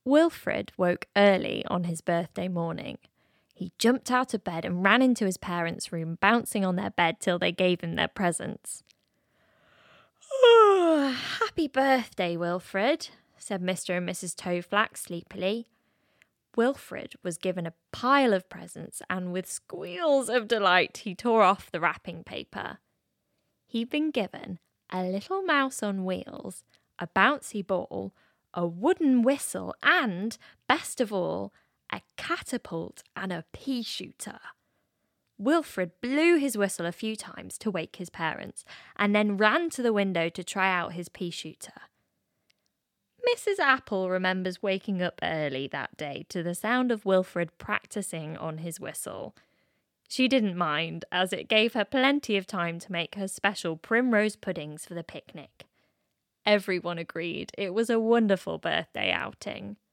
Wilfred woke early on his birthday morning. He jumped out of bed and ran into his parents' room, bouncing on their bed till they gave him their presents. "Oh, happy birthday, Wilfred," said Mr. and Mrs. Toadflax sleepily. Wilfred was given a pile of presents, and with squeals of delight he tore off the wrapping paper. He'd been given a little mouse on wheels, a bouncy ball, a wooden whistle, and, best of all, a catapult and a pea shooter. Wilfred blew his whistle a few times to wake his parents, and then ran to the window to try out his pea shooter. Mrs. Apple remembers waking up early that day to the sound of Wilfred practicing on his whistle. She didn't mind, as it gave her plenty of time to make her special primrose puddings for the picnic. Everyone agreed it was a wonderful birthday outing.